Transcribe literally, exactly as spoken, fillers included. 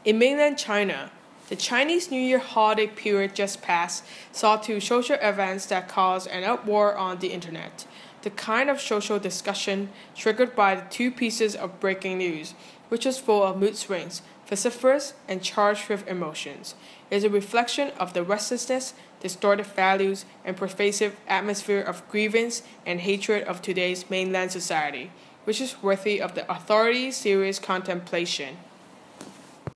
In mainland China, the Chinese New Year holiday period just passed saw two social events that caused an uproar on the internet. The kind of social discussion triggered by the two pieces of breaking news, which was full of mood swings, vociferous, and charged with emotions, is a reflection of the restlessness, distorted values, and pervasive atmosphere of grievance and hatred of today's mainland society, which is worthy of the authorities' serious contemplation.